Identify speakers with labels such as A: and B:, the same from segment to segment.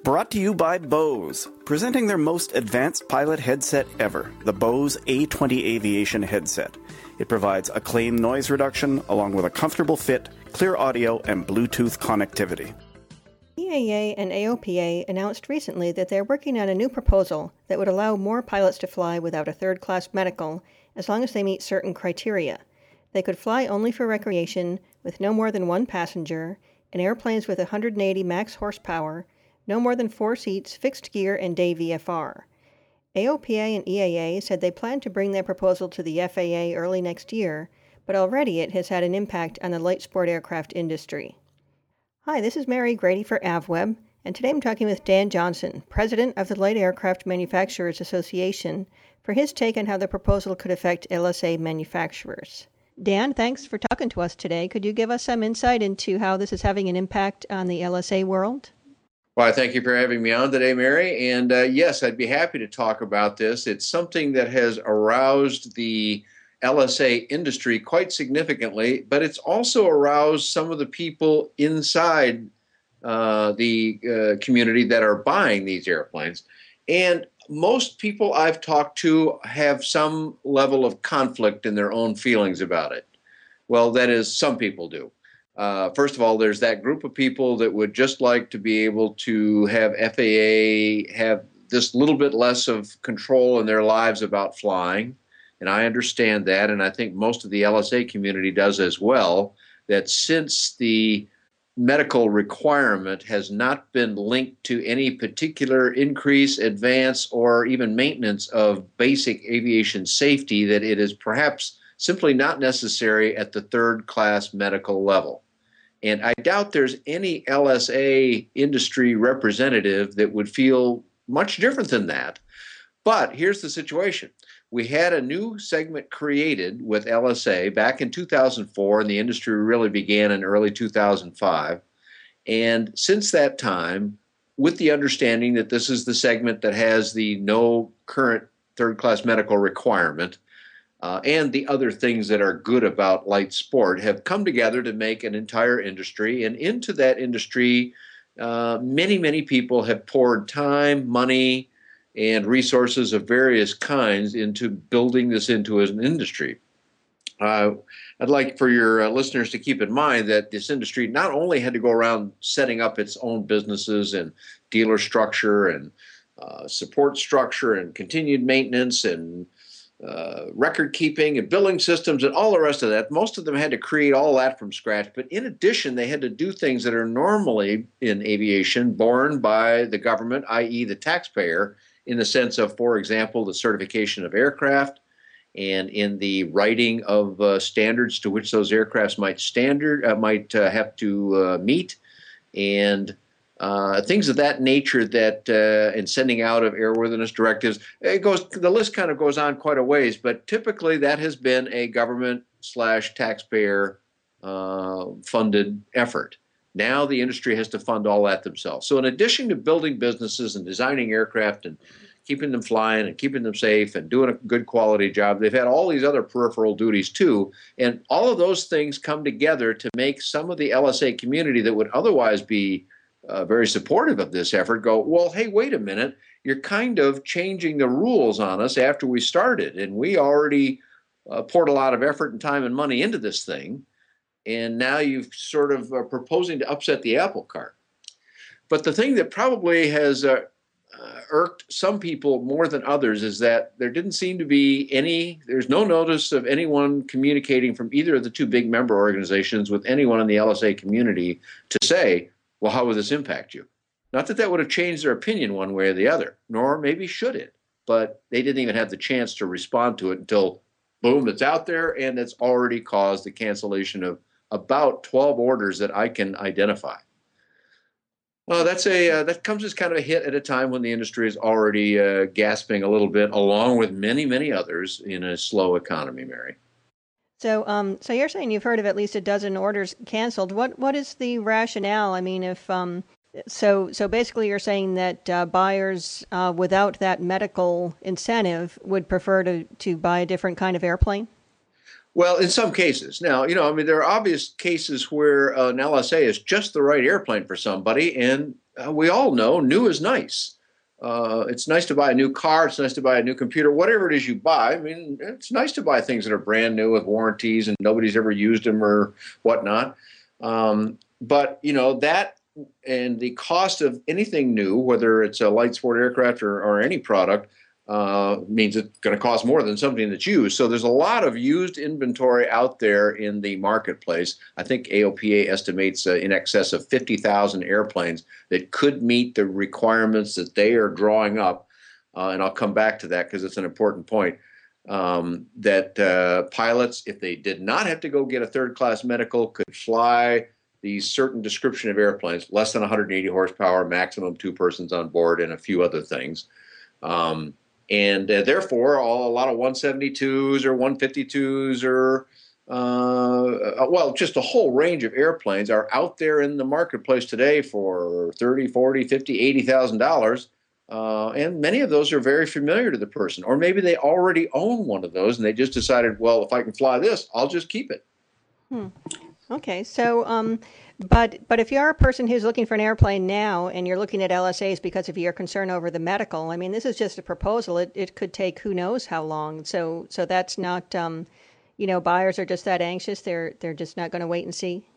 A: Brought to you by Bose, presenting their most advanced pilot headset ever, the Bose A20 Aviation headset. It provides acclaimed noise reduction along with a comfortable fit, clear audio, and Bluetooth connectivity.
B: EAA and AOPA announced recently that they're working on a new proposal that would allow more pilots to fly without a third-class medical as long as they meet certain criteria. They could fly only for recreation with no more than one passenger, in airplanes with 180 max horsepower, no more than 4 seats, fixed gear, and day VFR. AOPA and EAA said they plan to bring their proposal to the FAA early next year, but already it has had an impact on the light sport aircraft industry. Hi, this is Mary Grady for AvWeb, and today I'm talking with Dan Johnson, president of the Light Aircraft Manufacturers Association, for his take on how the proposal could affect LSA manufacturers. Dan, thanks for talking to us today. Could you give us some insight into how this is having an impact on the LSA world?
C: Well, thank you for having me on today, Mary. And yes, I'd be happy to talk about this. It's something that has aroused the LSA industry quite significantly, but it's also aroused some of the people inside the community that are buying these airplanes. And most people I've talked to have some level of conflict in their own feelings about it. Well, that is, some people do. First of all, there's that group of people that would just like to be able to have FAA have this little bit less of control in their lives about flying. And I understand that, and I think most of the LSA community does as well, that since the medical requirement has not been linked to any particular increase, advance, or even maintenance of basic aviation safety, that it is perhaps simply not necessary at the third-class medical level. And I doubt there's any LSA industry representative that would feel much different than that. But here's the situation. We had a new segment created with LSA back in 2004, and the industry really began in early 2005. And since that time, with the understanding that this is the segment that has the no current third-class medical requirement, and the other things that are good about light sport have come together to make an entire industry. And into that industry, many, many people have poured time, money, and resources of various kinds into building this into an industry. I'd like for your listeners to keep in mind that this industry not only had to go around setting up its own businesses and dealer structure and support structure and continued maintenance and record keeping and billing systems and all the rest of that. Most of them had to create all that from scratch. But in addition, they had to do things that are normally in aviation borne by the government, i.e. the taxpayer, in the sense of, for example, the certification of aircraft and in the writing of standards to which those aircrafts might have to meet, and things of that nature that in sending out of airworthiness directives. The list kind of goes on quite a ways, but typically that has been a government/taxpayer funded effort. Now the industry has to fund all that themselves. So in addition to building businesses and designing aircraft and keeping them flying and keeping them safe and doing a good quality job, they've had all these other peripheral duties too. And all of those things come together to make some of the LSA community that would otherwise be very supportive of this effort go, well, hey, wait a minute, you're kind of changing the rules on us after we started. And we already poured a lot of effort and time and money into this thing. And now you've sort of proposing to upset the apple cart. But the thing that probably has irked some people more than others is that there didn't seem to be there's no notice of anyone communicating from either of the two big member organizations with anyone in the LSA community to say, well, how would this impact you? Not that that would have changed their opinion one way or the other, nor maybe should it, but they didn't even have the chance to respond to it until, boom, it's out there, and it's already caused the cancellation of about 12 orders that I can identify. Well, that comes as kind of a hit at a time when the industry is already gasping a little bit, along with many, many others in a slow economy, Mary.
B: So you're saying you've heard of at least a dozen orders canceled. What is the rationale? I mean, if so basically you're saying that buyers without that medical incentive would prefer to buy a different kind of airplane?
C: Well, in some cases. Now, there are obvious cases where an LSA is just the right airplane for somebody, and we all know new is nice. It's nice to buy a new car. It's nice to buy a new computer, whatever it is you buy. I mean, it's nice to buy things that are brand new with warranties and nobody's ever used them or whatnot. But, that and the cost of anything new, whether it's a light sport aircraft or any product, means it's going to cost more than something that's used. So there's a lot of used inventory out there in the marketplace. I think AOPA estimates in excess of 50,000 airplanes that could meet the requirements that they are drawing up. And I'll come back to that because it's an important point. That pilots, if they did not have to go get a third-class medical, could fly these certain description of airplanes, less than 180 horsepower, maximum 2 persons on board, and a few other things. And therefore, a lot of 172s or 152s or, just a whole range of airplanes are out there in the marketplace today for $30, $40, $50, $80,000. And many of those are very familiar to the person. Or maybe they already own one of those and they just decided, well, if I can fly this, I'll just keep it.
B: Okay, so but if you're a person who's looking for an airplane now and you're looking at LSAs because of your concern over the medical, I mean, this is just a proposal. It could take who knows how long. So that's not, buyers are just that anxious. They're just not going to wait and see.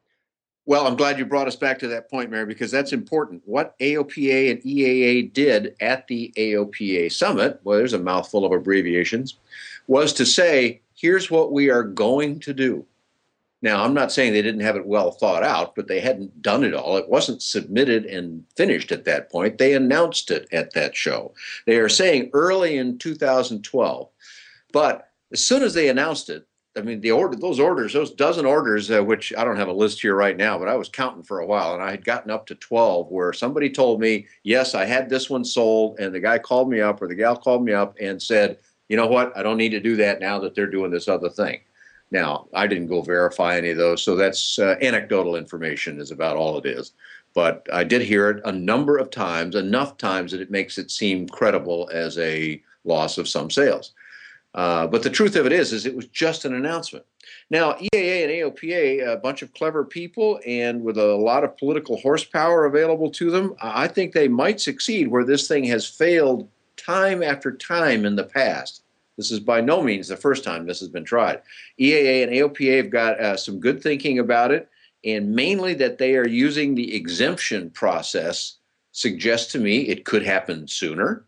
C: Well, I'm glad you brought us back to that point, Mary, because that's important. What AOPA and EAA did at the AOPA summit, well, there's a mouthful of abbreviations, was to say, here's what we are going to do. Now, I'm not saying they didn't have it well thought out, but they hadn't done it all. It wasn't submitted and finished at that point. They announced it at that show. They are saying early in 2012. But as soon as they announced it, I mean, those dozen orders, which I don't have a list here right now, but I was counting for a while, and I had gotten up to 12 where somebody told me, yes, I had this one sold, and the guy called me up or the gal called me up and said, you know what, I don't need to do that now that they're doing this other thing. Now, I didn't go verify any of those, so that's anecdotal information is about all it is. But I did hear it a number of times, enough times that it makes it seem credible as a loss of some sales. But the truth of it is it was just an announcement. Now, EAA and AOPA, a bunch of clever people and with a lot of political horsepower available to them, I think they might succeed where this thing has failed time after time in the past. This is by no means the first time this has been tried. EAA and AOPA have got some good thinking about it, and mainly that they are using the exemption process suggests to me it could happen sooner.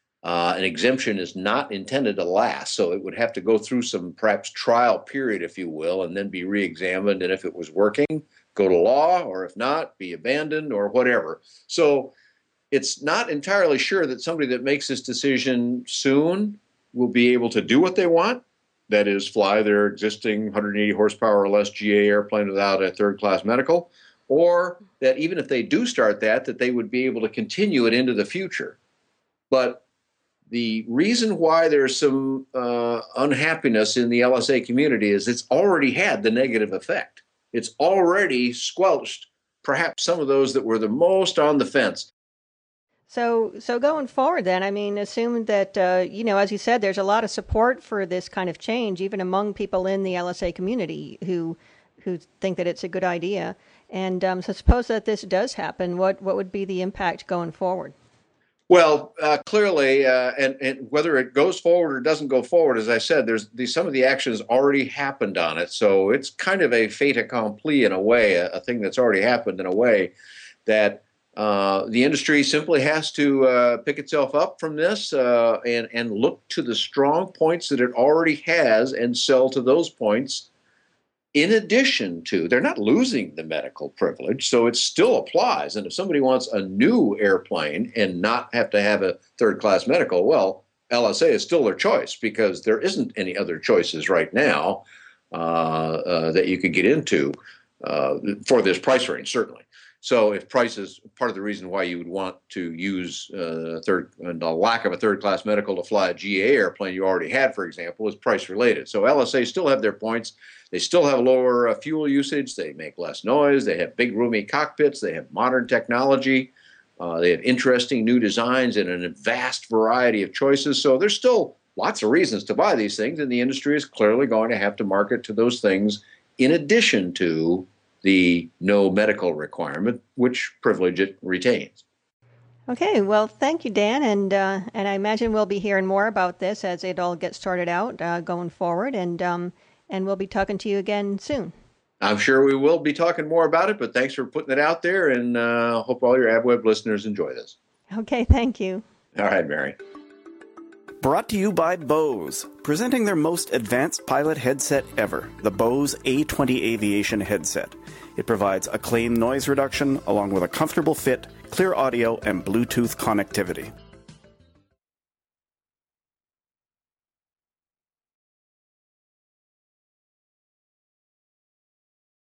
C: An exemption is not intended to last, so it would have to go through some perhaps trial period, if you will, and then be re-examined, and if it was working, go to law, or if not, be abandoned, or whatever. So it's not entirely sure that somebody that makes this decision soon will be able to do what they want, that is, fly their existing 180 horsepower or less GA airplane without a third-class medical, or that even if they do start that they would be able to continue it into the future. But the reason why there's some unhappiness in the LSA community is it's already had the negative effect. It's already squelched perhaps some of those that were the most on the fence.
B: So going forward then, I mean, assume that, as you said, there's a lot of support for this kind of change, even among people in the LSA community who think that it's a good idea. And so suppose that this does happen, what would be the impact going forward?
C: Well, clearly, and whether it goes forward or doesn't go forward, as I said, some of the actions already happened on it. So it's kind of a fait accompli in a way, a thing that's already happened in a way that the industry simply has to pick itself up from this and look to the strong points that it already has and sell to those points. In addition to, they're not losing the medical privilege, so it still applies. And if somebody wants a new airplane and not have to have a third-class medical, well, LSA is still their choice because there isn't any other choices right now that you could get into for this price range, certainly. So if price is part of the reason why you would want to use the lack of a third-class medical to fly a GA airplane you already had, for example, is price-related. So LSA still have their points. They still have lower fuel usage. They make less noise. They have big, roomy cockpits. They have modern technology. They have interesting new designs and a vast variety of choices. So there's still lots of reasons to buy these things, and the industry is clearly going to have to market to those things in addition to the no medical requirement, which privilege it retains.
B: Okay, well, thank you, Dan, and I imagine we'll be hearing more about this as it all gets sorted out going forward, and we'll be talking to you again soon.
C: I'm sure we will be talking more about it, but thanks for putting it out there, and hope all your AbWeb listeners enjoy this.
B: Okay, thank you.
C: All right, Mary.
A: Brought to you by Bose, presenting their most advanced pilot headset ever, the Bose A20 Aviation headset. It provides acclaimed noise reduction along with a comfortable fit, clear audio, and Bluetooth connectivity.